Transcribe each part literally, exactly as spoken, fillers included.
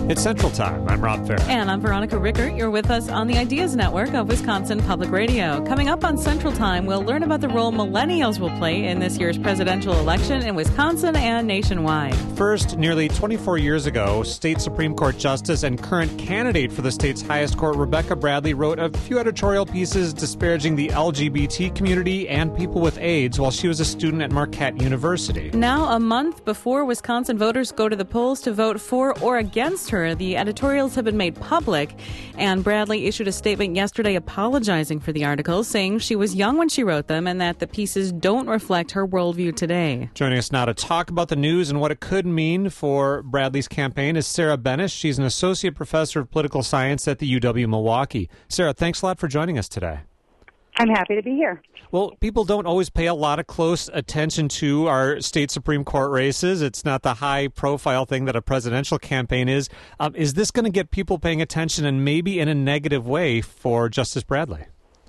It's Central Time. I'm Rob Farah. And I'm Veronica Rickert. You're with us on the Ideas Network of Wisconsin Public Radio. Coming up on Central Time, we'll learn about the role millennials will play in this year's presidential election in Wisconsin and nationwide. First, nearly twenty-four years ago, state Supreme Court Justice and current candidate for the state's highest court, Rebecca Bradley, wrote a few editorial pieces disparaging the L G B T community and people with AIDS while she was a student at Marquette University. Now, a month before Wisconsin voters go to the polls to vote for or against her, the editorials have been made public, and Bradley issued a statement yesterday apologizing for the articles, saying she was young when she wrote them and that the pieces don't reflect her worldview today. Joining us now to talk about the news and what it could mean for Bradley's campaign is Sarah Benish. She's an associate professor of political science at the U W-Milwaukee. Sarah, thanks a lot for joining us today. I'm happy to be here. Well, people don't always pay a lot of close attention to our state Supreme Court races. It's not the high-profile thing that a presidential campaign is. Um, is this going to get people paying attention, and maybe in a negative way, for Justice Bradley?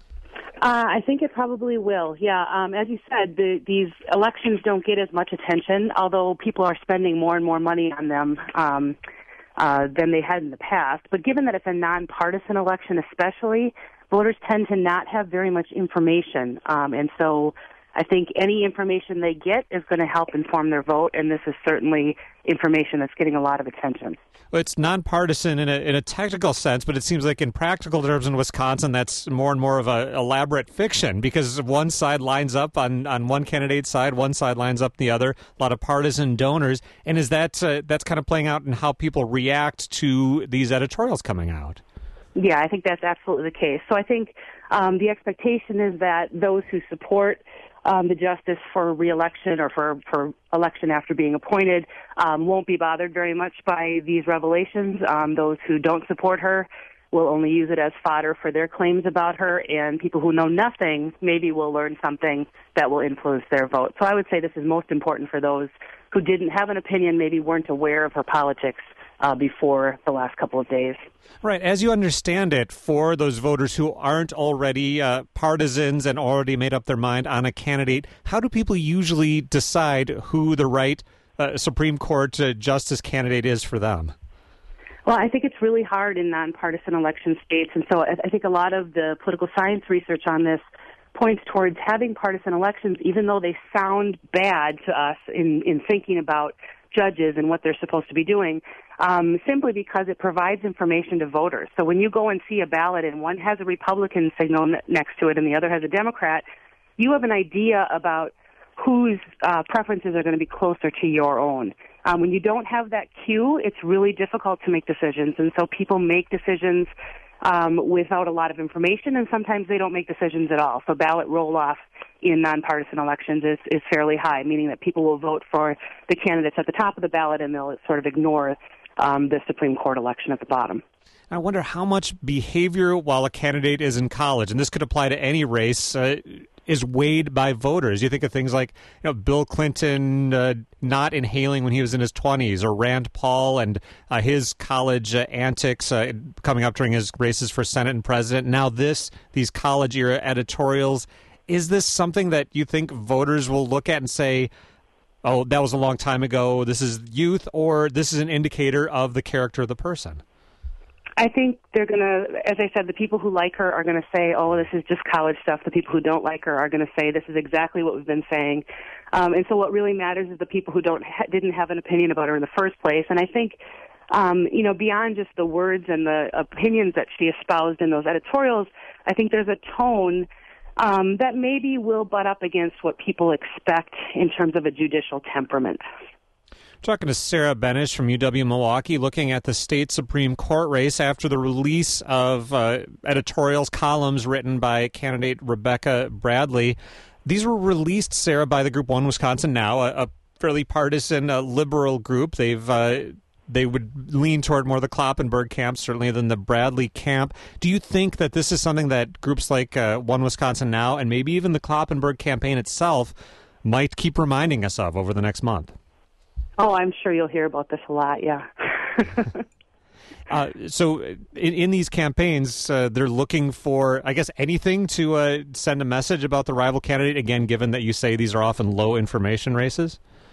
Uh, I think it probably will, yeah. Um, as you said, the, these elections don't get as much attention, although people are spending more and more money on them um, uh, than they had in the past. But given that it's a nonpartisan election especially, voters tend to not have very much information, um, and so I think any information they get is going to help inform their vote, and this is certainly information that's getting a lot of attention. Well, it's nonpartisan in a, in a technical sense, but it seems like in practical terms in Wisconsin, that's more and more of an elaborate fiction, because one side lines up on, on one candidate's side, one side lines up the other, a lot of partisan donors, and is that uh, that's kind of playing out in how people react to these editorials coming out? Yeah, I think that's absolutely the case. So I think um, the expectation is that those who support um, the justice for re-election or for, for election after being appointed um, won't be bothered very much by these revelations. Um, those who don't support her will only use it as fodder for their claims about her, and people who know nothing maybe will learn something that will influence their vote. So I would say this is most important for those who didn't have an opinion, maybe weren't aware of her politics Uh, before the last couple of days. Right. As you understand it, for those voters who aren't already uh, partisans and already made up their mind on a candidate, how do people usually decide who the right uh, Supreme Court uh, justice candidate is for them? Well, I think it's really hard in nonpartisan election states, and so I, I think a lot of the political science research on this points towards having partisan elections, even though they sound bad to us in, in thinking about judges and what they're supposed to be doing, um, simply because it provides information to voters. So when you go and see a ballot and one has a Republican signal n- next to it and the other has a Democrat, you have an idea about whose uh, preferences are going to be closer to your own. Um, when you don't have that cue, it's really difficult to make decisions, and so people make decisions um, without a lot of information, and sometimes they don't make decisions at all. So ballot roll-off in nonpartisan elections is, is fairly high, meaning that people will vote for the candidates at the top of the ballot and they'll sort of ignore um, the Supreme Court election at the bottom. I wonder how much behavior while a candidate is in college, and this could apply to any race, uh, is weighed by voters. You think of things like, you know, Bill Clinton uh, not inhaling when he was in his twenties, or Rand Paul and uh, his college uh, antics uh, coming up during his races for Senate and president. Now this, these college-era editorials. Is this something that you think voters will look at and say, oh, that was a long time ago, this is youth, or this is an indicator of the character of the person? I think they're going to, as I said, the people who like her are going to say, oh, this is just college stuff. The people who don't like her are going to say, this is exactly what we've been saying. Um, and so what really matters is the people who don't ha- didn't have an opinion about her in the first place. And I think, um, you know, beyond just the words and the opinions that she espoused in those editorials, I think there's a tone Um, that maybe will butt up against what people expect in terms of a judicial temperament. Talking to Sarah Benish from U W-Milwaukee, looking at the state Supreme Court race after the release of uh, editorials, columns written by candidate Rebecca Bradley. These were released, Sarah, by the group One Wisconsin Now, a, a fairly partisan uh, liberal group. They've uh, They would lean toward more the Kloppenberg camp, certainly, than the Bradley camp. Do you think that this is something that groups like uh, One Wisconsin Now and maybe even the Kloppenberg campaign itself might keep reminding us of over the next month? Oh, I'm sure you'll hear about this a lot, yeah. uh, so in, in these campaigns, uh, they're looking for, I guess, anything to uh, send a message about the rival candidate, again, given that you say these are often low information races?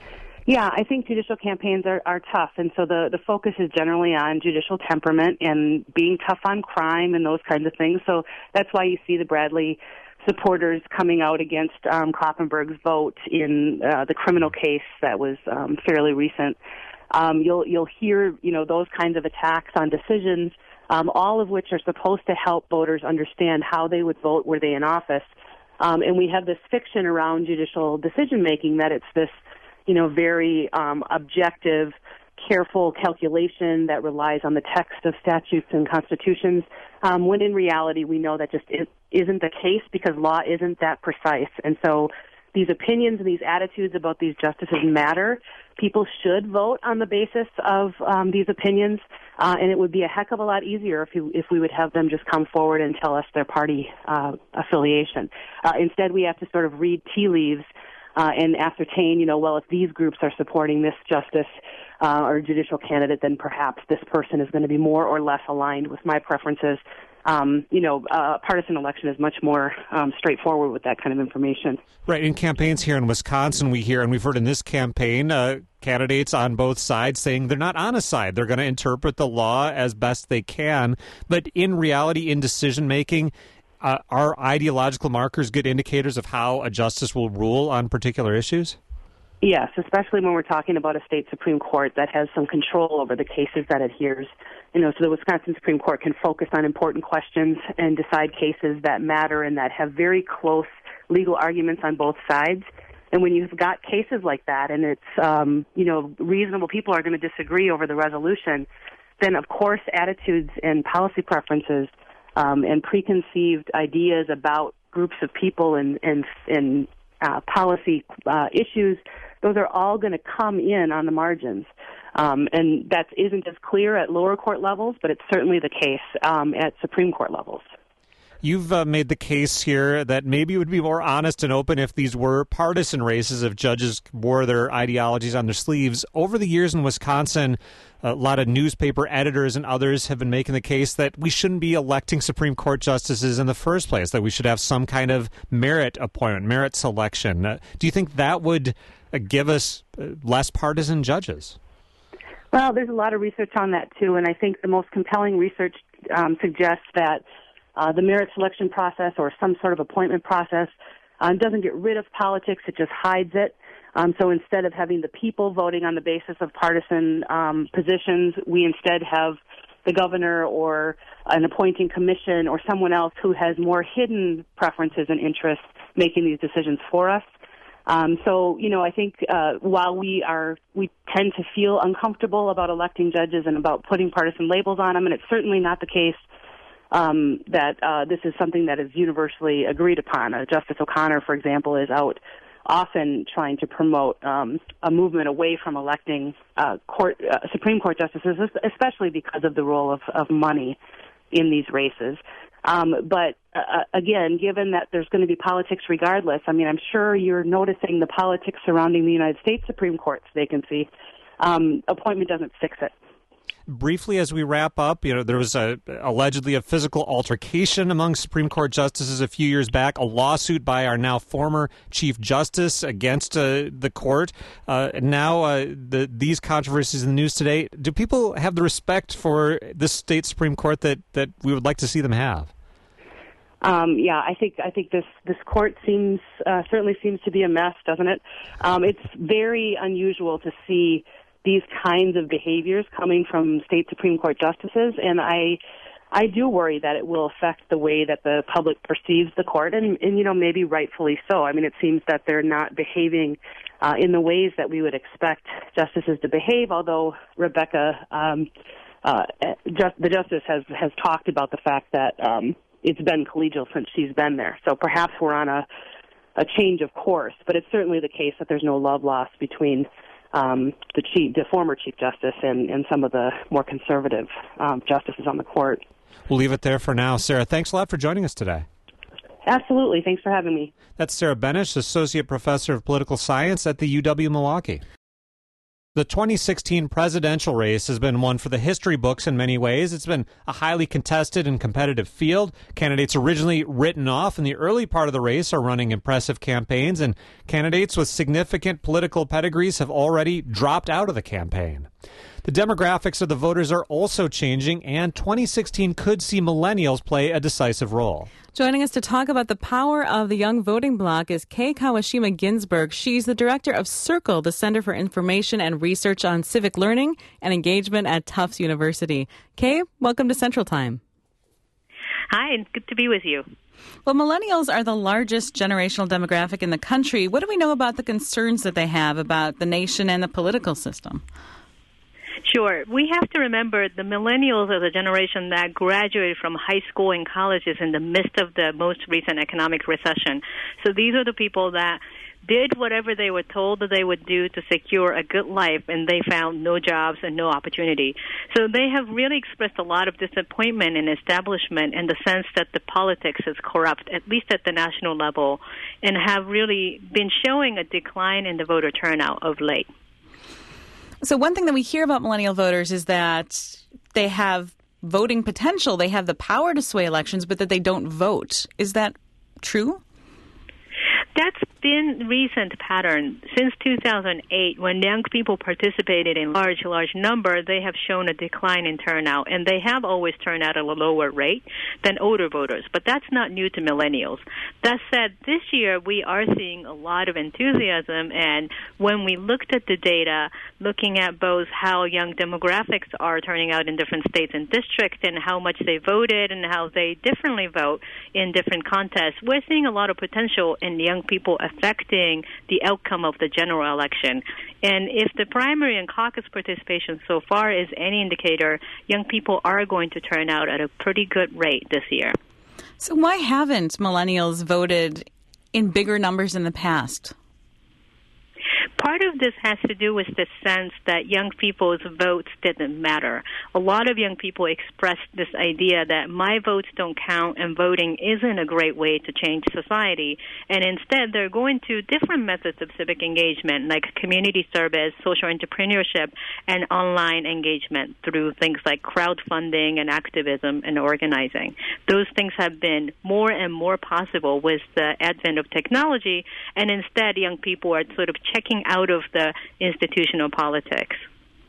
Yeah, I think judicial campaigns are, are tough, and so the, the focus is generally on judicial temperament and being tough on crime and those kinds of things. So that's why you see the Bradley supporters coming out against um, Kloppenberg's vote in uh, the criminal case that was um, fairly recent. Um, you'll you'll hear you know those kinds of attacks on decisions, um, all of which are supposed to help voters understand how they would vote were they in office. Um, and we have this fiction around judicial decision making that it's this you know very um, objective, careful calculation that relies on the text of statutes and constitutions, um, when in reality we know that just is, isn't the case because law isn't that precise. And so these opinions and these attitudes about these justices matter. People should vote on the basis of um, these opinions, uh, and it would be a heck of a lot easier if, you, if we would have them just come forward and tell us their party uh, affiliation. Uh, instead, we have to sort of read tea leaves Uh, and ascertain, you know, well, if these groups are supporting this justice uh, or judicial candidate, then perhaps this person is going to be more or less aligned with my preferences. Um, you know, a partisan election is much more um, straightforward with that kind of information. Right. In campaigns here in Wisconsin, we hear, and we've heard in this campaign, uh, candidates on both sides saying they're not on a side. They're going to interpret the law as best they can. But in reality, in decision-making, Uh, are ideological markers good indicators of how a justice will rule on particular issues? Yes, especially when we're talking about a state Supreme Court that has some control over the cases that it hears. You know, so the Wisconsin Supreme Court can focus on important questions and decide cases that matter and that have very close legal arguments on both sides. And when you've got cases like that and it's, um, you know, reasonable people are going to disagree over the resolution, then of course attitudes and policy preferences Um, and preconceived ideas about groups of people and, and, and uh, policy uh, issues, those are all going to come in on the margins. Um, and that isn't as clear at lower court levels, but it's certainly the case um, at Supreme Court levels. You've uh, made the case here that maybe it would be more honest and open if these were partisan races, if judges wore their ideologies on their sleeves. Over the years in Wisconsin, a lot of newspaper editors and others have been making the case that we shouldn't be electing Supreme Court justices in the first place, that we should have some kind of merit appointment, merit selection. Uh, do you think that would uh, give us uh, less partisan judges? Well, there's a lot of research on that, too, and I think the most compelling research um, suggests that Uh, the merit selection process or some sort of appointment process uh, doesn't get rid of politics, it just hides it. Um, so instead of having the people voting on the basis of partisan um, positions, we instead have the governor or an appointing commission or someone else who has more hidden preferences and interests making these decisions for us. Um, so, you know, I think uh, while we are, we tend to feel uncomfortable about electing judges and about putting partisan labels on them, and it's certainly not the case Um, that uh, this is something that is universally agreed upon. Uh, Justice O'Connor, for example, is out often trying to promote um, a movement away from electing uh, court, uh, Supreme Court justices, especially because of the role of, of money in these races. Um, but uh, again, given that there's going to be politics regardless, I mean, I'm sure you're noticing the politics surrounding the United States Supreme Court's vacancy. Um, appointment doesn't fix it. Briefly, as we wrap up, you know, there was a, allegedly a physical altercation among Supreme Court justices a few years back, a lawsuit by our now former Chief Justice against uh, the court. Uh, now, uh, the, these controversies in the news today, do people have the respect for this state Supreme Court that, that we would like to see them have? Um, yeah, I think I think this this court seems uh, certainly seems to be a mess, doesn't it? Um, it's very unusual to see these kinds of behaviors coming from state Supreme Court justices, and I I do worry that it will affect the way that the public perceives the court, and, and you know, maybe rightfully so. I mean, it seems that they're not behaving uh, in the ways that we would expect justices to behave, although Rebecca, um, uh, just, the justice, has, has talked about the fact that um, it's been collegial since she's been there. So perhaps we're on a, a change of course, but it's certainly the case that there's no love lost between Um, the chief, the former Chief Justice and, and some of the more conservative um, justices on the court. We'll leave it there for now. Sarah, thanks a lot for joining us today. Absolutely. Thanks for having me. That's Sarah Benesch, Associate Professor of Political Science at the U W Milwaukee. The twenty sixteen presidential race has been one for the history books in many ways. It's been a highly contested and competitive field. Candidates originally written off in the early part of the race are running impressive campaigns, and candidates with significant political pedigrees have already dropped out of the campaign. The demographics of the voters are also changing, and twenty sixteen could see millennials play a decisive role. Joining us to talk about the power of the young voting bloc is Kay Kawashima Ginsburg. She's the director of CIRCLE, the Center for Information and Research on Civic Learning and Engagement at Tufts University. Kay, welcome to Central Time. Hi, and good to be with you. Well, millennials are the largest generational demographic in the country. What do we know about the concerns that they have about the nation and the political system? Sure. We have to remember the millennials are the generation that graduated from high school and colleges in the midst of the most recent economic recession. So these are the people that did whatever they were told that they would do to secure a good life, and they found no jobs and no opportunity. So they have really expressed a lot of disappointment in establishment in the sense that the politics is corrupt, at least at the national level, and have really been showing a decline in the voter turnout of late. So one thing that we hear about millennial voters is that they have voting potential, they have the power to sway elections, but that they don't vote. Is that true? That's been recent pattern. Since two thousand eight, when young people participated in large, large number, they have shown a decline in turnout, and they have always turned out at a lower rate than older voters. But that's not new to millennials. That said, this year we are seeing a lot of enthusiasm, and when we looked at the data, looking at both how young demographics are turning out in different states and districts and how much they voted and how they differently vote in different contests, we're seeing a lot of potential in young people affecting the outcome of the general election. And if the primary and caucus participation so far is any indicator, young people are going to turn out at a pretty good rate this year. So why haven't millennials voted in bigger numbers in the past? Part of this has to do with the sense that young people's votes didn't matter. A lot of young people expressed this idea that my votes don't count and voting isn't a great way to change society. And instead, they're going to different methods of civic engagement, like community service, social entrepreneurship, and online engagement through things like crowdfunding and activism and organizing. Those things have been more and more possible with the advent of technology, and instead, young people are sort of checking out of the institutional politics.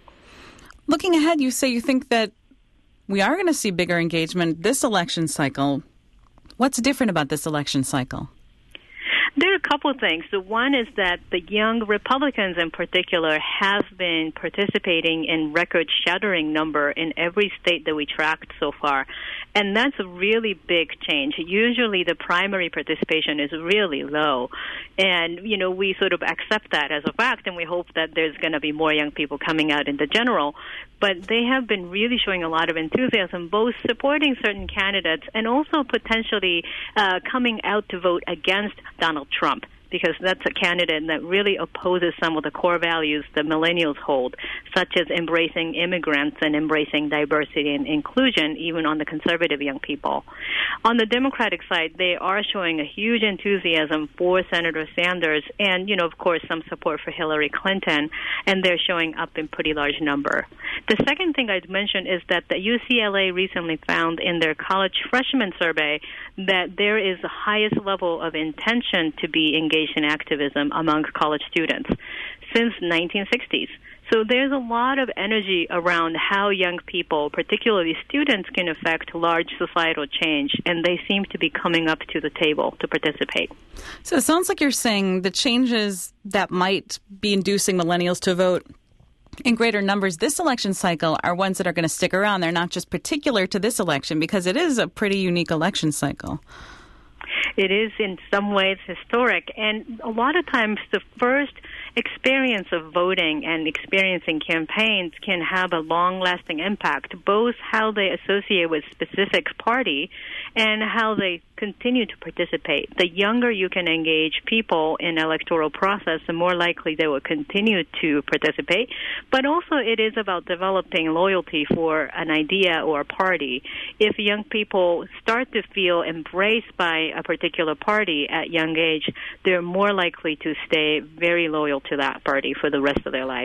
Looking ahead, you say you think that we are going to see bigger engagement this election cycle. What's different about this election cycle? There are a couple of things. The one is that the young Republicans in particular have been participating in record-shattering number in every state that we tracked so far. And that's a really big change. Usually the primary participation is really low. And, you know, we sort of accept that as a fact, and we hope that there's going to be more young people coming out in the general. But they have been really showing a lot of enthusiasm, both supporting certain candidates and also potentially uh, coming out to vote against Donald Trump, because that's a candidate that really opposes some of the core values that millennials hold, such as embracing immigrants and embracing diversity and inclusion, even on the conservative young people. On the Democratic side, they are showing a huge enthusiasm for Senator Sanders and, you know, of course, some support for Hillary Clinton, and they're showing up in pretty large number. The second thing I'd mention is that the U C L A recently found in their college freshman survey that there is the highest level of intention to be engaged in activism among college students since nineteen sixties. So there's a lot of energy around how young people, particularly students, can affect large societal change, and they seem to be coming up to the table to participate. So it sounds like you're saying the changes that might be inducing millennials to vote in greater numbers this election cycle are ones that are going to stick around. They're not just particular to this election, because it is a pretty unique election cycle. It is in some ways historic, and a lot of times the first experience of voting and experiencing campaigns can have a long-lasting impact, both how they associate with specific party and how they continue to participate. The younger you can engage people in electoral process, the more likely they will continue to participate. But also it is about developing loyalty for an idea or a party. If young people start to feel embraced by a particular party at young age, they're more likely to stay very loyal to that party for the rest of their life.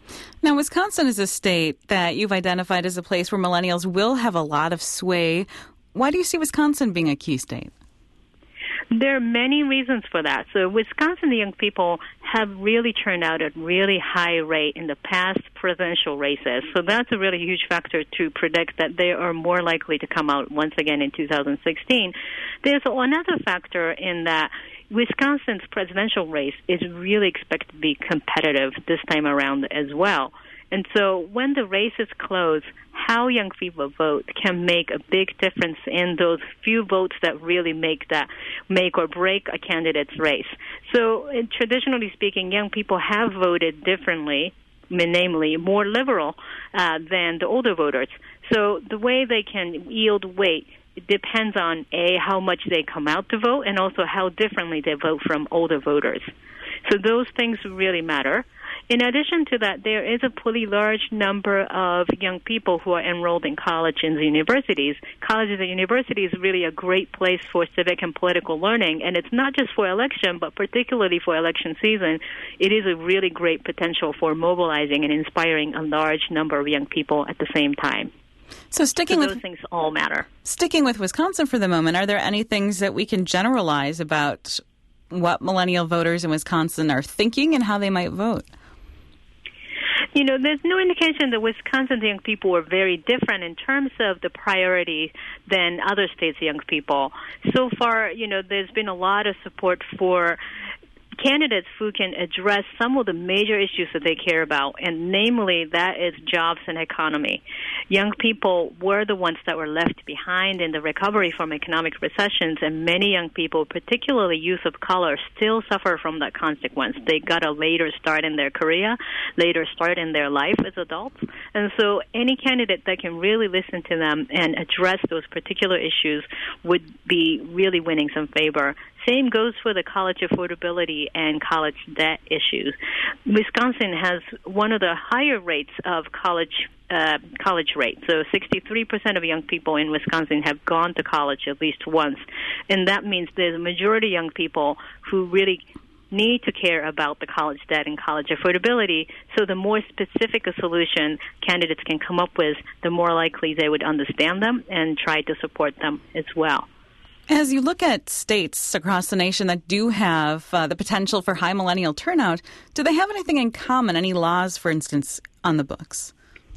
Now, Wisconsin is a state that you've identified as a place where millennials will have a lot of sway. Why do you see Wisconsin being a key state? There are many reasons for that. So Wisconsin young people have really turned out at really high rate in the past presidential races. So that's a really huge factor to predict that they are more likely to come out once again in two thousand sixteen. There's another factor in that Wisconsin's presidential race is really expected to be competitive this time around as well. And so when the race is close, how young people vote can make a big difference in those few votes that really make that make or break a candidate's race. So uh, traditionally speaking, young people have voted differently, namely more liberal uh, than the older voters. So the way they can yield weight it depends on, A, how much they come out to vote, and also how differently they vote from older voters. So those things really matter. In addition to that, there is a pretty large number of young people who are enrolled in college and universities. Colleges and universities is really a great place for civic and political learning, and it's not just for election, but particularly for election season. It is a really great potential for mobilizing and inspiring a large number of young people at the same time. So sticking so with those things all matter. Sticking with Wisconsin for the moment, are there any things that we can generalize about what millennial voters in Wisconsin are thinking and how they might vote? You know, there's no indication that Wisconsin young people are very different in terms of the priority than other states' young people. So far, you know, there's been a lot of support for candidates who can address some of the major issues that they care about, and namely that is jobs and economy. Young people were the ones that were left behind in the recovery from economic recessions, and many young people, particularly youth of color, still suffer from that consequence. They got a later start in their career, later start in their life as adults, and so any candidate that can really listen to them and address those particular issues would be really winning some favor. Same goes for the college affordability and college debt issues. Wisconsin has one of the higher rates of college uh, college rate. So sixty-three percent of young people in Wisconsin have gone to college at least once. And that means there's a majority of young people who really need to care about the college debt and college affordability. So the more specific a solution candidates can come up with, the more likely they would understand them and try to support them as well. As you look at states across the nation that do have uh, the potential for high millennial turnout, do they have anything in common, any laws, for instance, on the books?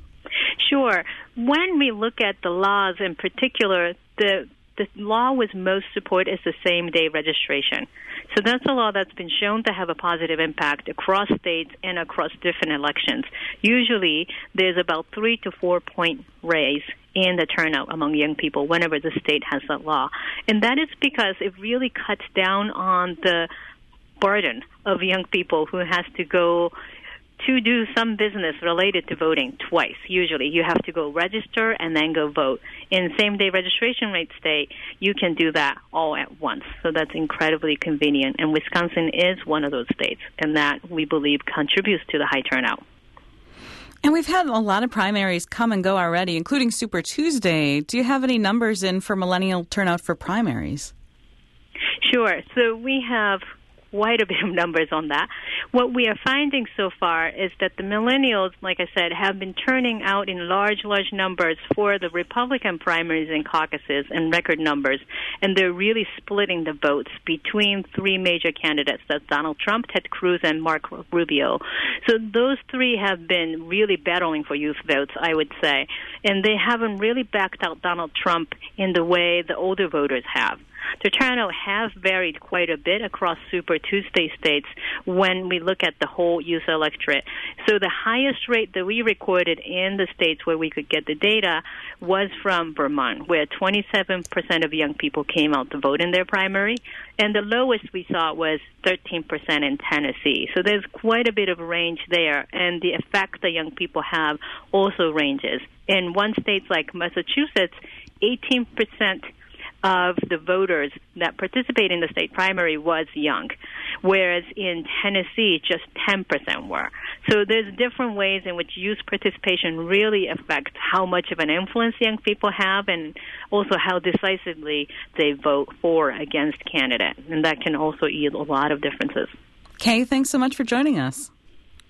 Sure. When we look at the laws in particular, the the law with most support is the same-day registration. So that's a law that's been shown to have a positive impact across states and across different elections. Usually, there's about three to four point raise in the turnout among young people whenever the state has that law. And that is because it really cuts down on the burden of young people who has to go to do some business related to voting twice. Usually you have to go register and then go vote. In same-day registration rate state, you can do that all at once. So that's incredibly convenient. And Wisconsin is one of those states, and that, we believe, contributes to the high turnout. And we've had a lot of primaries come and go already, including Super Tuesday. Do you have any numbers in for millennial turnout for primaries? Sure. So we have quite a bit of numbers on that. What we are finding so far is that the millennials, like I said, have been turning out in large, large numbers for the Republican primaries and caucuses in record numbers, and they're really splitting the votes between three major candidates. That's Donald Trump, Ted Cruz, and Marco Rubio. So those three have been really battling for youth votes, I would say, and they haven't really backed out Donald Trump in the way the older voters have. The turnout has varied quite a bit across Super Tuesday states when we look at the whole youth electorate. So the highest rate that we recorded in the states where we could get the data was from Vermont, where twenty-seven percent of young people came out to vote in their primary, and the lowest we saw was thirteen percent in Tennessee. So there's quite a bit of range there, and the effect that young people have also ranges. In one state like Massachusetts, eighteen percent of the voters that participate in the state primary was young, whereas in Tennessee, just ten percent were. So there's different ways in which youth participation really affects how much of an influence young people have and also how decisively they vote for or against candidate. And that can also yield a lot of differences. Kay, thanks so much for joining us.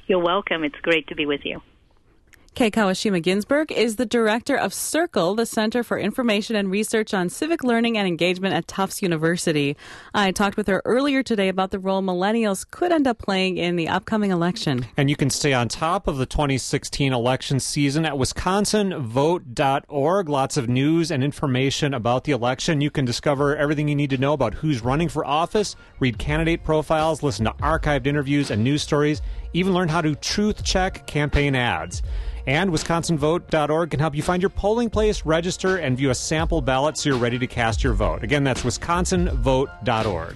You're welcome. It's great to be with you. Kay Kawashima Ginsburg is the director of CIRCLE, the Center for Information and Research on Civic Learning and Engagement at Tufts University. I talked with her earlier today about the role millennials could end up playing in the upcoming election. And you can stay on top of the twenty sixteen election season at wisconsin vote dot org. Lots of news and information about the election. You can discover everything you need to know about who's running for office, read candidate profiles, listen to archived interviews and news stories, even learn how to truth-check campaign ads. And wisconsin vote dot org can help you find your polling place, register, and view a sample ballot so you're ready to cast your vote. Again, that's wisconsin vote dot org.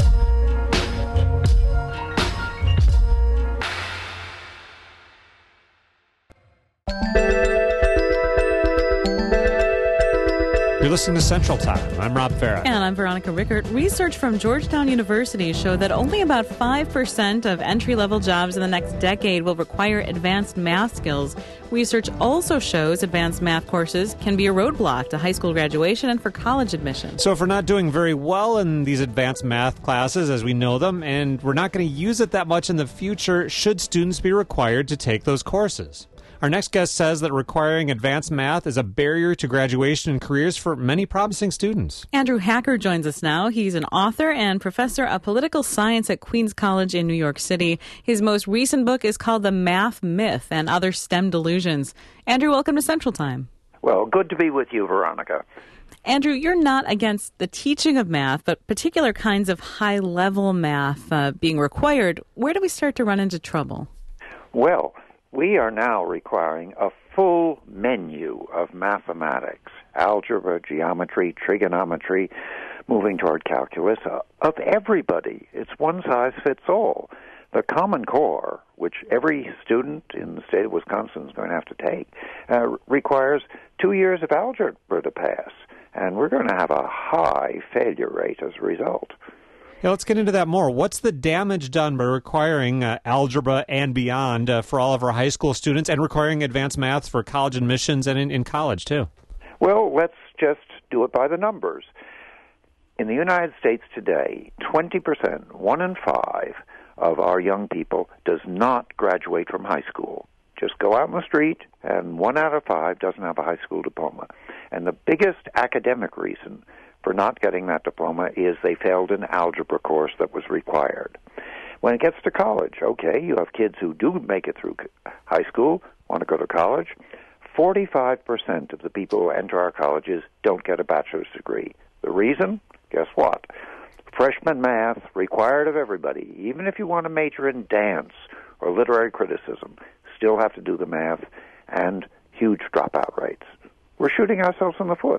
You're listening to Central Time. I'm Rob Farah. And I'm Veronica Rickert. Research from Georgetown University showed that only about five percent of entry-level jobs in the next decade will require advanced math skills. Research also shows advanced math courses can be a roadblock to high school graduation and for college admission. So if we're not doing very well in these advanced math classes as we know them, and we're not going to use it that much in the future, should students be required to take those courses? Our next guest says that requiring advanced math is a barrier to graduation and careers for many promising students. Andrew Hacker joins us now. He's an author and professor of political science at Queens College in New York City. His most recent book is called The Math Myth and Other STEM Delusions. Andrew, welcome to Central Time. Well, good to be with you, Veronica. Andrew, you're not against the teaching of math, but particular kinds of high-level math uh, being required. Where do we start to run into trouble? Well, we are now requiring a full menu of mathematics, algebra, geometry, trigonometry, moving toward calculus, uh, of everybody. It's one size fits all. The Common Core, which every student in the state of Wisconsin is going to have to take, uh, requires two years of algebra to pass, and we're going to have a high failure rate as a result. Yeah, let's get into that more. What's the damage done by requiring uh, algebra and beyond uh, for all of our high school students and requiring advanced math for college admissions and in, in college, too? Well, let's just do it by the numbers. In the United States today, twenty percent, one in five of our young people does not graduate from high school. Just go out in the street, and one out of five doesn't have a high school diploma. And the biggest academic reason for not getting that diploma is they failed an algebra course that was required. When it gets to college, okay, you have kids who do make it through high school, want to go to college. forty-five percent of the people who enter our colleges don't get a bachelor's degree. The reason? Guess what? Freshman math, required of everybody. Even if you want to major in dance or literary criticism, still have to do the math, and huge dropout rates. We're shooting ourselves in the foot.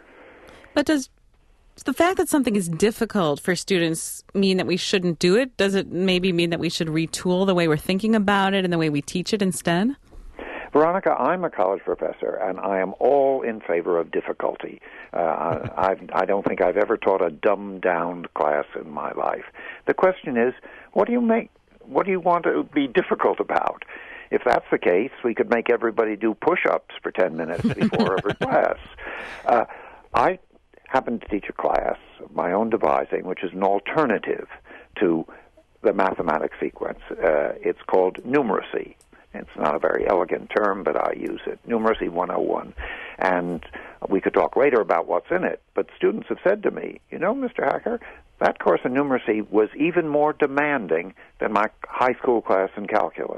But does the fact that something is difficult for students mean that we shouldn't do it? Does it maybe mean that we should retool the way we're thinking about it and the way we teach it instead? Veronica, I'm a college professor, and I am all in favor of difficulty. Uh, I've, I don't think I've ever taught a dumbed-down class in my life. The question is, what do you make? What do you want to be difficult about? If that's the case, we could make everybody do push-ups for ten minutes before every class. Uh, I happen to teach a class of my own devising, which is an alternative to the mathematics sequence. Uh, it's called numeracy. It's not a very elegant term, but I use it. Numeracy one oh one. And we could talk later about what's in it, but students have said to me, you know, Mister Hacker, that course in numeracy was even more demanding than my high school class in calculus.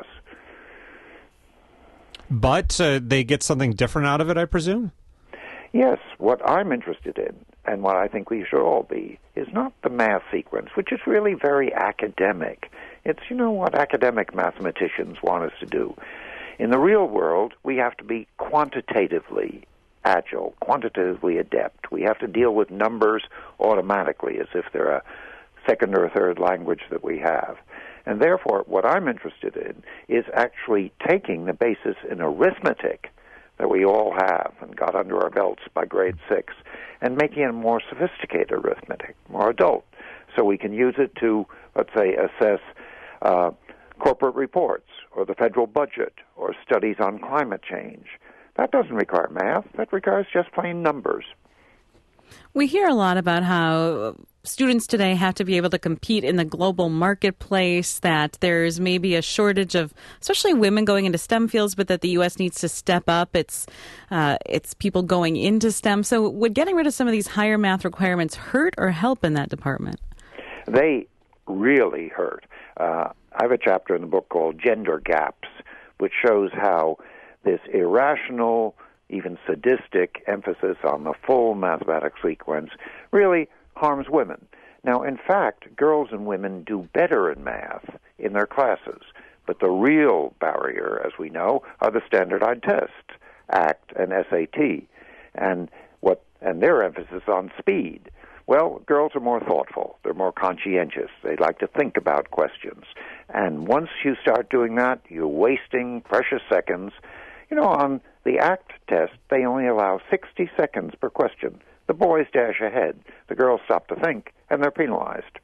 But uh, they get something different out of it, I presume? Yes, what I'm interested in, and what I think we should all be, is not the math sequence, which is really very academic. It's, you know, what academic mathematicians want us to do. In the real world, we have to be quantitatively agile, quantitatively adept. We have to deal with numbers automatically as if they're a second or third language that we have. And therefore, what I'm interested in is actually taking the basis in arithmetic that we all have and got under our belts by grade six and making it more sophisticated arithmetic, more adult, so we can use it to, let's say, assess uh, corporate reports or the federal budget or studies on climate change. That doesn't require math. That requires just plain numbers. We hear a lot about how students today have to be able to compete in the global marketplace, that there's maybe a shortage of, especially women going into STEM fields, but that the U S needs to step up its, uh, its people going into STEM. So would getting rid of some of these higher math requirements hurt or help in that department? They really hurt. Uh, I have a chapter in the book called Gender Gaps, which shows how this irrational, even sadistic emphasis on the full mathematics sequence really harms women. Now, in fact, girls and women do better in math in their classes, but the real barrier, as we know, are the standardized tests, A C T and S A T, and what and their emphasis on speed. Well, girls are more thoughtful. They're more conscientious. They like to think about questions. And once you start doing that, you're wasting precious seconds. You know, on the A C T test, they only allow sixty seconds per question. The boys dash ahead. The girls stop to think, and they're penalized.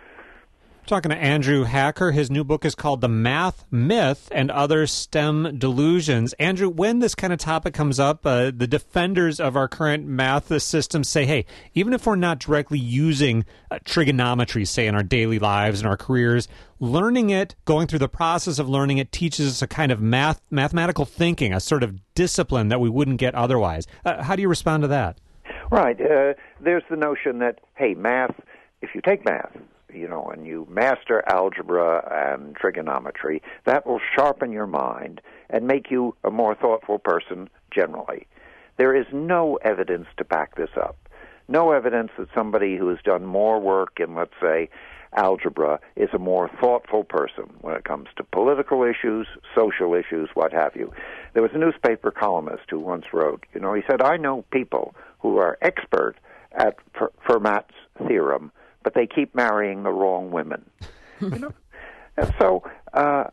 Talking to Andrew Hacker. His new book is called The Math Myth and Other STEM Delusions. Andrew, when this kind of topic comes up, uh, the defenders of our current math system say, hey, even if we're not directly using uh, trigonometry, say, in our daily lives and our careers, learning it, going through the process of learning it, teaches us a kind of math, mathematical thinking, a sort of discipline that we wouldn't get otherwise. Uh, how do you respond to that? Right. Uh, there's the notion that, hey, math, if you take math, you know, and you master algebra and trigonometry, that will sharpen your mind and make you a more thoughtful person generally. There is no evidence to back this up. No evidence that somebody who has done more work in, let's say, algebra is a more thoughtful person when it comes to political issues, social issues, what have you. There was a newspaper columnist who once wrote, you know, he said, I know people who are expert at Fermat's theorem, but they keep marrying the wrong women. You know? And so uh,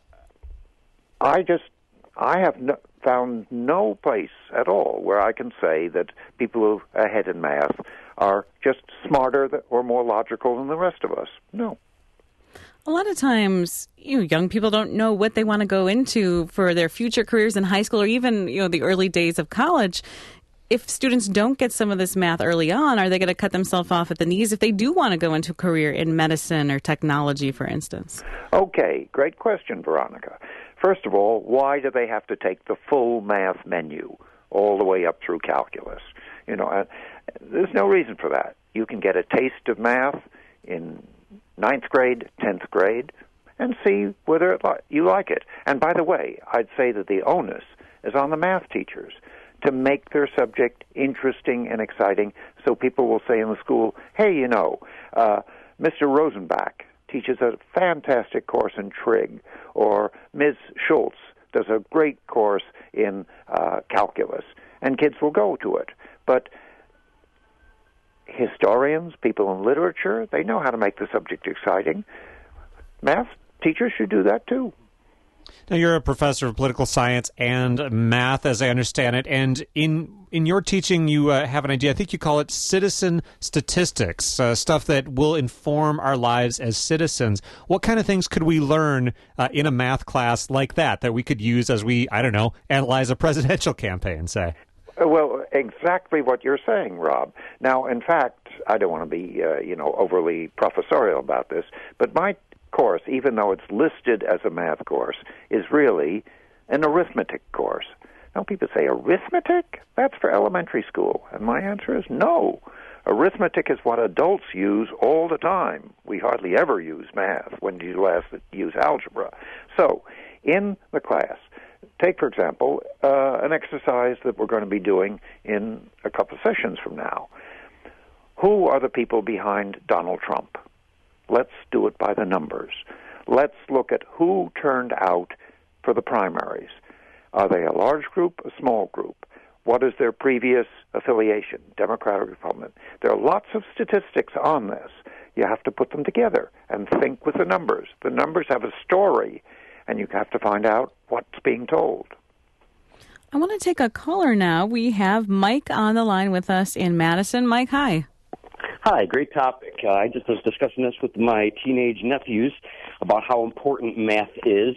I just, I have no, found no place at all where I can say that people who are ahead in math are just smarter or more logical than the rest of us. No. A lot of times, you know, young people don't know what they want to go into for their future careers in high school or even, you know, the early days of college. If students don't get some of this math early on, are they going to cut themselves off at the knees if they do want to go into a career in medicine or technology, for instance? Okay, great question, Veronica. First of all, why do they have to take the full math menu all the way up through calculus? You know, uh, there's no reason for that. You can get a taste of math in ninth grade, tenth grade, and see whether it li- you like it. And by the way, I'd say that the onus is on the math teachers to make their subject interesting and exciting so people will say in the school, hey, you know, uh, Mister Rosenbach teaches a fantastic course in trig, or Miz Schultz does a great course in uh, calculus, and kids will go to it. But historians, people in literature, they know how to make the subject exciting. Math teachers should do that too. Now, you're a professor of political science and math, as I understand it, and in in your teaching, you uh, have an idea. I think you call it citizen statistics, uh, stuff that will inform our lives as citizens. What kind of things could we learn uh, in a math class like that that we could use as we, I don't know, analyze a presidential campaign, say? Well, exactly what you're saying, Rob. Now, in fact, I don't want to be, uh, you know, overly professorial about this, but my course, even though it's listed as a math course, is really an arithmetic course. Now, people say, arithmetic? That's for elementary school. And my answer is no. Arithmetic is what adults use all the time. We hardly ever use math. When do you last use algebra? So, in the class, take, for example, uh, an exercise that we're going to be doing in a couple of sessions from now. Who are the people behind Donald Trump? Let's do it by the numbers. Let's look at who turned out for the primaries. Are they a large group, a small group? What is their previous affiliation, Democrat or Republican? There are lots of statistics on this. You have to put them together and think with the numbers. The numbers have a story, and you have to find out what's being told. I want to take a caller now. We have Mike on the line with us in Madison. Mike, hi. Hi, great topic. Uh, I just was discussing this with my teenage nephews about how important math is.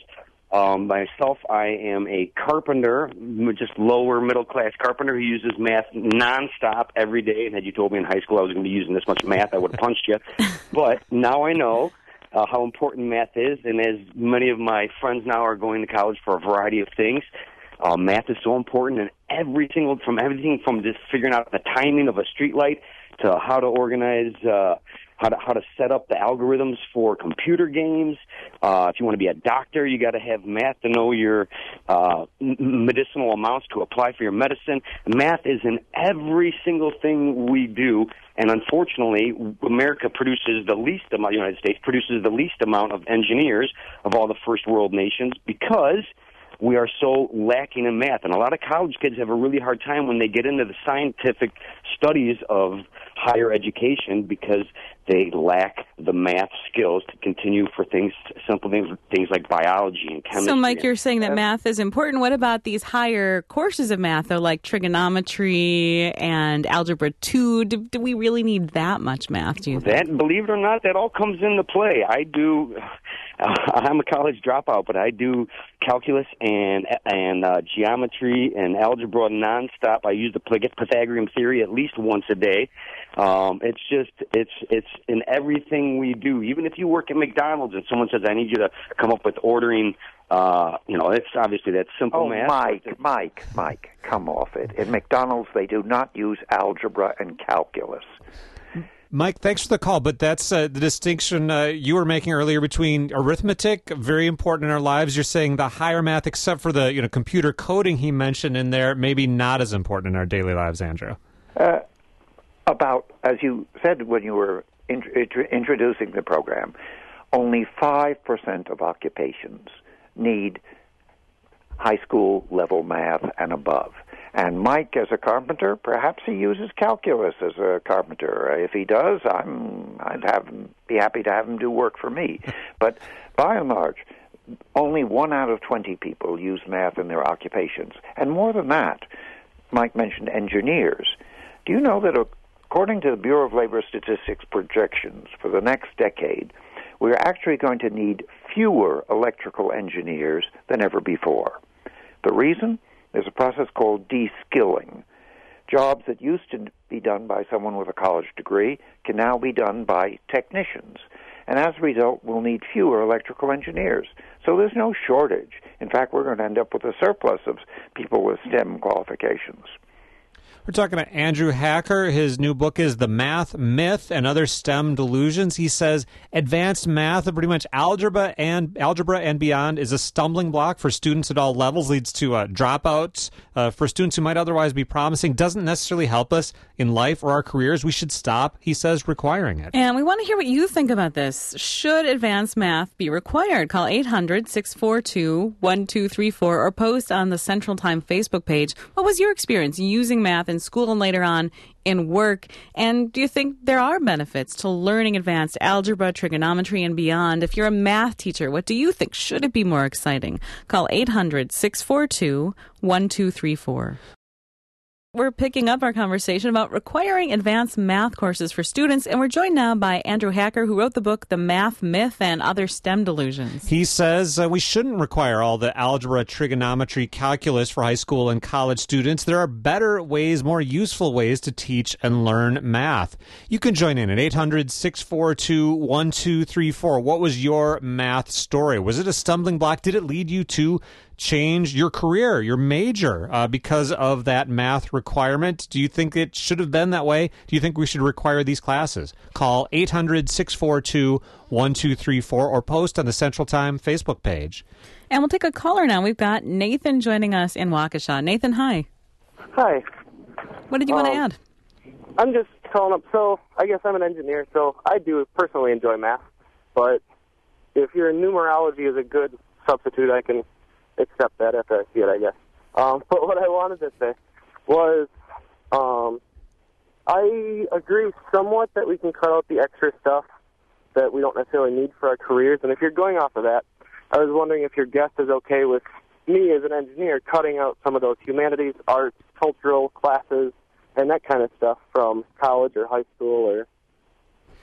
Um, myself, I am a carpenter, just lower middle class carpenter who uses math nonstop every day. And had you told me in high school I was going to be using this much math, I would have punched you. But now I know uh, how important math is, and as many of my friends now are going to college for a variety of things, uh, math is so important. And every single from everything from just figuring out the timing of a street light to how to organize. Uh, How to, how to set up the algorithms for computer games. Uh, if you want to be a doctor, you got to have math to know your uh, medicinal amounts to apply for your medicine. Math is in every single thing we do, and unfortunately, America produces the least amount. The United States produces the least amount of engineers of all the first world nations because we are so lacking in math. And a lot of college kids have a really hard time when they get into the scientific studies of higher education because they lack the math skills to continue for things, simple things, things like biology and chemistry. So, Mike, you're saying that math is important. What about these higher courses of math, though, like trigonometry and algebra two? Do, do we really need that much math, do you think? That, believe it or not, that all comes into play. I do... I'm a college dropout, but I do calculus and and uh, geometry and algebra nonstop. I use the Pythagorean theory at least once a day. Um, it's just it's it's in everything we do. Even if you work at McDonald's and someone says, "I need you to come up with ordering," uh, you know, it's obviously that simple oh, math. Mike, Mike, Mike, come off it. At McDonald's, they do not use algebra and calculus. Mike, thanks for the call, but that's uh, the distinction uh, you were making earlier between arithmetic, very important in our lives. You're saying the higher math, except for the you know computer coding he mentioned in there, maybe not as important in our daily lives, Andrew. Uh, about, as you said when you were int- int- introducing the program, only five percent of occupations need high school level math and above. And Mike, as a carpenter, perhaps he uses calculus as a carpenter. If he does, I'm, I'd have him, be happy to have him do work for me. But by and large, only one out of twenty people use math in their occupations. And more than that, Mike mentioned engineers. Do you know that according to the Bureau of Labor Statistics projections for the next decade, we're actually going to need fewer electrical engineers than ever before? The reason? There's a process called de-skilling. Jobs that used to be done by someone with a college degree can now be done by technicians. And as a result, we'll need fewer electrical engineers. So there's no shortage. In fact, we're going to end up with a surplus of people with STEM qualifications. We're talking to Andrew Hacker. His new book is The Math Myth and Other STEM Delusions. He says advanced math, pretty much algebra and algebra and beyond, is a stumbling block for students at all levels, leads to uh, dropouts uh, for students who might otherwise be promising, doesn't necessarily help us in life or our careers. We should stop, he says, requiring it. And we want to hear what you think about this. Should advanced math be required? Call eight hundred, six four two, one two three four or post on the Central Time Facebook page. What was your experience using math in school and later on in work? And do you think there are benefits to learning advanced algebra, trigonometry, and beyond? If you're a math teacher, what do you think? Should it be more exciting? Call eight hundred, six four two, one two three four. We're picking up our conversation about requiring advanced math courses for students, and we're joined now by Andrew Hacker, who wrote the book The Math Myth and Other STEM Delusions. He says uh, we shouldn't require all the algebra, trigonometry, calculus for high school and college students. There are better ways, more useful ways to teach and learn math. You can join in at eight hundred, six four two, one two three four. What was your math story? Was it a stumbling block? Did it lead you to change your career, your major, uh, because of that math requirement? Do you think it should have been that way? Do you think we should require these classes? Call eight hundred, six four two, one two three four or post on the Central Time Facebook page. And we'll take a caller now. We've got Nathan joining us in Waukesha. Nathan, hi. Hi. What did you um, want to add? I'm just calling up. So I guess I'm an engineer, so I do personally enjoy math. But if your numerology is a good substitute, I can accept that after I see it, I guess. Um, but what I wanted to say was um, I agree somewhat that we can cut out the extra stuff that we don't necessarily need for our careers. And if you're going off of that, I was wondering if your guest is okay with me as an engineer cutting out some of those humanities, arts, cultural classes, and that kind of stuff from college or high school or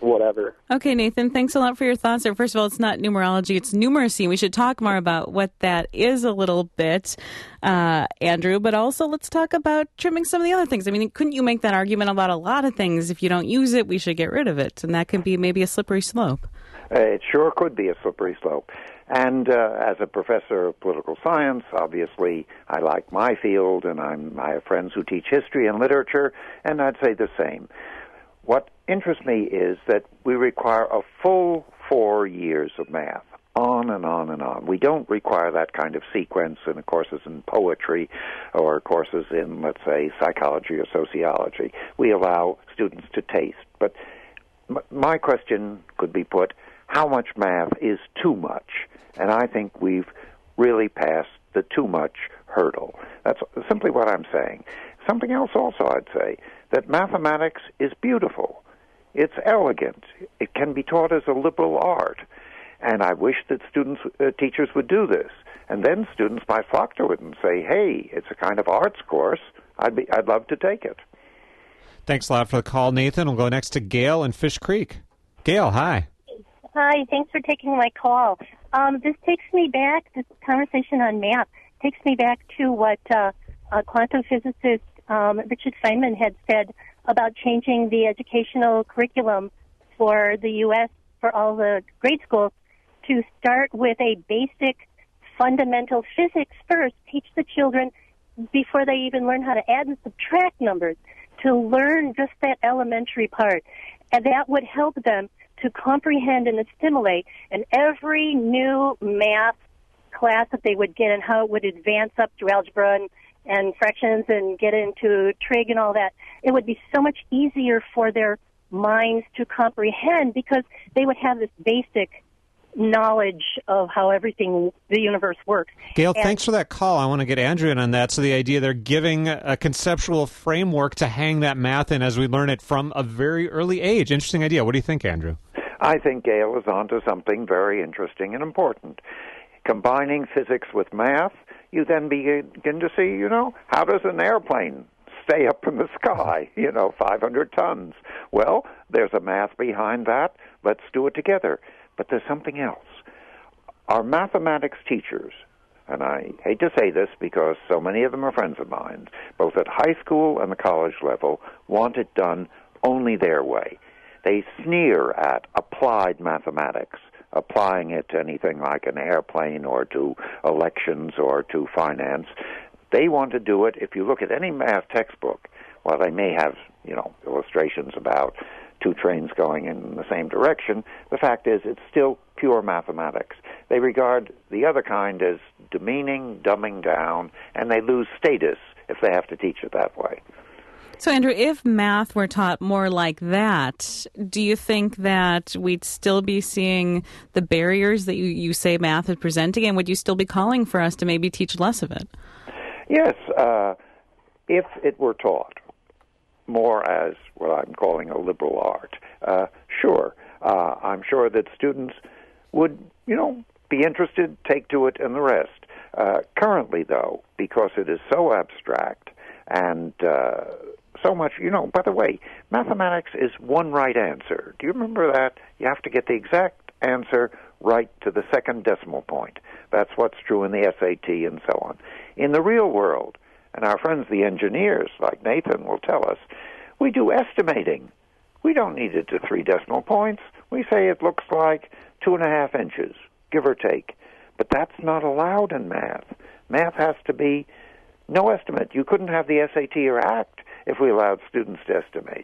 whatever. Okay, Nathan, thanks a lot for your thoughts there. First of all, it's not numerology, it's numeracy. We should talk more about what that is a little bit, uh, Andrew, but also let's talk about trimming some of the other things. I mean, couldn't you make that argument about a lot of things? If you don't use it, we should get rid of it, and that could be maybe a slippery slope. Uh, it sure could be a slippery slope. And uh, as a professor of political science, obviously, I like my field, and I'm, I have friends who teach history and literature, and I'd say the same. What interests me is that we require a full four years of math, on and on and on. We don't require that kind of sequence in courses in poetry or courses in, let's say, psychology or sociology. We allow students to taste. But m- my question could be put, how much math is too much? And I think we've really passed the too much hurdle. That's simply what I'm saying. Something else also I'd say, that mathematics is beautiful. It's elegant. It can be taught as a liberal art. And I wish that students, uh, teachers would do this. And then students might flock to it and say, hey, it's a kind of arts course. I'd be, I'd love to take it. Thanks a lot for the call, Nathan. We'll go next to Gail in Fish Creek. Gail, hi. Hi, thanks for taking my call. Um, this takes me back, this conversation on math takes me back to what uh, uh, quantum physicist um, Richard Feynman had said about changing the educational curriculum for the U S for all the grade schools to start with a basic fundamental physics first, teach the children before they even learn how to add and subtract numbers, to learn just that elementary part. And that would help them to comprehend and assimilate, and every new math class that they would get and how it would advance up through algebra and, and fractions and get into trig and all that, it would be so much easier for their minds to comprehend because they would have this basic knowledge of how everything, the universe works. Gail, and, thanks for that call. I want to get Andrew in on that. So the idea they're giving a conceptual framework to hang that math in as we learn it from a very early age. Interesting idea. What do you think, Andrew? I think Gail is onto something very interesting and important. Combining physics with math, you then begin to see, you know, how does an airplane stay up in the sky, you know, five hundred tons? Well, there's a math behind that. Let's do it together. But there's something else. Our mathematics teachers, and I hate to say this because so many of them are friends of mine, both at high school and the college level, want it done only their way. They sneer at applied mathematics, applying it to anything like an airplane or to elections or to finance. They want to do it, if you look at any math textbook, while they may have, you know, illustrations about two trains going in the same direction, the fact is it's still pure mathematics. They regard the other kind as demeaning, dumbing down, and they lose status if they have to teach it that way. So, Andrew, if math were taught more like that, do you think that we'd still be seeing the barriers that you, you say math is presenting, and would you still be calling for us to maybe teach less of it? Yes, uh, if it were taught more as what I'm calling a liberal art, uh, sure. Uh, I'm sure that students would, you know, be interested, take to it, and the rest. Uh, currently, though, because it is so abstract and uh, so much, you know, by the way, mathematics is one right answer. Do you remember that? You have to get the exact answer right to the second decimal point. That's what's true in the S A T and so on. In the real world, and our friends the engineers, like Nathan, will tell us, we do estimating. We don't need it to three decimal points. We say it looks like two and a half inches, give or take. But that's not allowed in math. Math has to be no estimate. You couldn't have the S A T or A C T if we allowed students to estimate.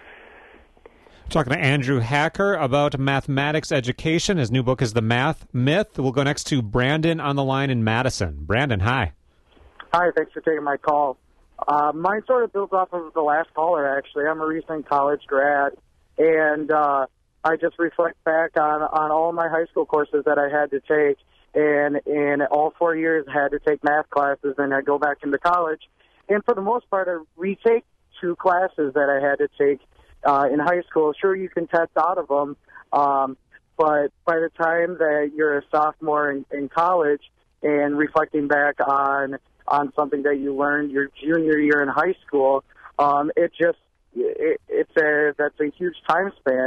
Talking to Andrew Hacker about mathematics education. His new book is The Math Myth. We'll go next to Brandon on the line in Madison. Brandon, hi. Hi, thanks for taking my call. Uh, mine sort of builds off of the last caller, actually. I'm a recent college grad, and uh, I just reflect back on, on all my high school courses that I had to take, and in all four years I had to take math classes, and I go back into college. And for the most part, I retake two classes that I had to take uh, in high school. Sure, you can test out of them, um, but by the time that you're a sophomore in, in college and reflecting back on on something that you learned your junior year in high school, um, it just it, it's a that's a huge time span.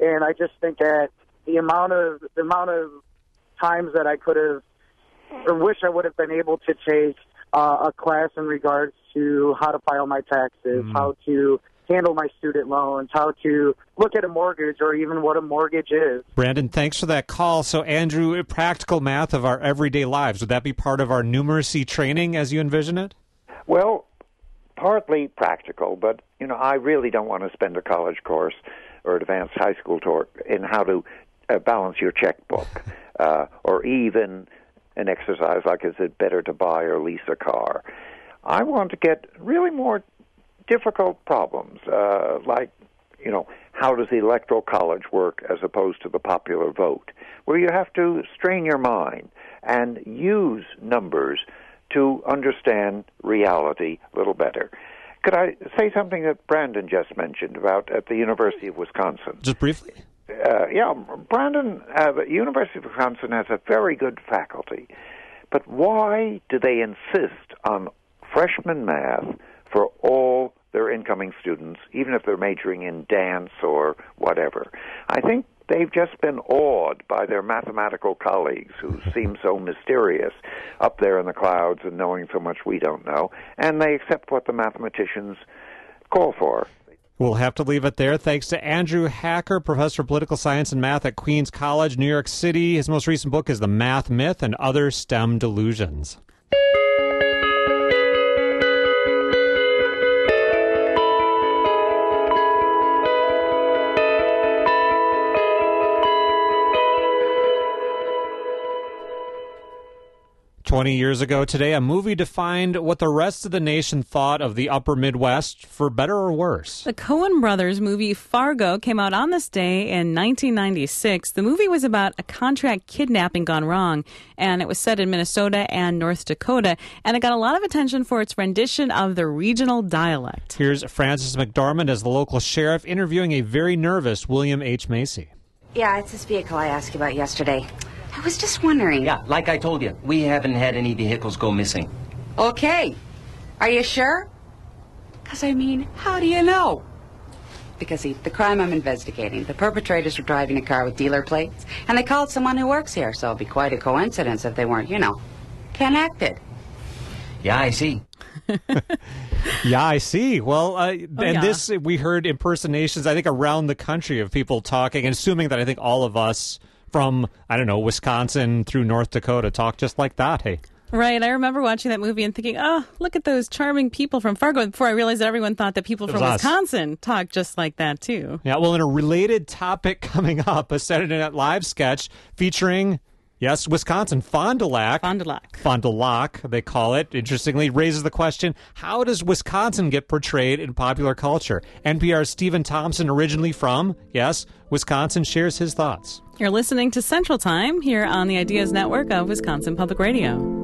And I just think that the amount of the amount of times that I could have, or wish I would have been able to take uh, a class in regards to how to file my taxes, mm. how to handle my student loans, how to look at a mortgage, or even what a mortgage is. Brandon, thanks for that call. So, Andrew, practical math of our everyday lives, would that be part of our numeracy training as you envision it? Well, partly practical, but, you know, I really don't want to spend a college course or advanced high school course in how to uh, balance your checkbook, uh, or even an exercise like, is it better to buy or lease a car? I want to get really more difficult problems, uh, like, you know, how does the Electoral College work as opposed to the popular vote, where you have to strain your mind and use numbers to understand reality a little better. Could I say something that Brandon just mentioned about at the University of Wisconsin? Just briefly. Uh, yeah, Brandon, uh, the University of Wisconsin has a very good faculty, but why do they insist on freshman math for all their incoming students, even if they're majoring in dance or whatever? I think they've just been awed by their mathematical colleagues who seem so mysterious up there in the clouds and knowing so much we don't know, and they accept what the mathematicians call for. We'll have to leave it there. Thanks to Andrew Hacker, professor of political science and math at Queens College, New York City. His most recent book is The Math Myth and Other STEM Delusions. Twenty years ago today, a movie defined what the rest of the nation thought of the upper Midwest, for better or worse. The Coen brothers movie Fargo came out on this day in nineteen ninety-six. The movie was about a contract kidnapping gone wrong, and it was set in Minnesota and North Dakota, and it got a lot of attention for its rendition of the regional dialect. Here's Frances McDormand as the local sheriff interviewing a very nervous William H. Macy. Yeah, it's this vehicle I asked you about yesterday. I was just wondering. Yeah, like I told you, we haven't had any vehicles go missing. Okay. Are you sure? Because, I mean, how do you know? Because, see, the crime I'm investigating, the perpetrators were driving a car with dealer plates, and they called someone who works here, so it'd be quite a coincidence if they weren't, you know, connected. Yeah, I see. Yeah, I see. Well, uh, oh, and yeah. this, we heard impersonations, I think, around the country of people talking, and assuming that I think all of us from, I don't know, Wisconsin through North Dakota talk just like that, hey. Right. I remember watching that movie and thinking, oh, look at those charming people from Fargo, before I realized that everyone thought that people from Wisconsin talk just like that, too. Yeah, well, in a related topic coming up, a Saturday Night Live sketch featuring, yes, Wisconsin, Fond du Lac. Fond du Lac. Fond du Lac, they call it. Interestingly, raises the question, how does Wisconsin get portrayed in popular culture? N P R's Stephen Thompson, originally from, yes, Wisconsin, shares his thoughts. You're listening to Central Time here on the Ideas Network of Wisconsin Public Radio.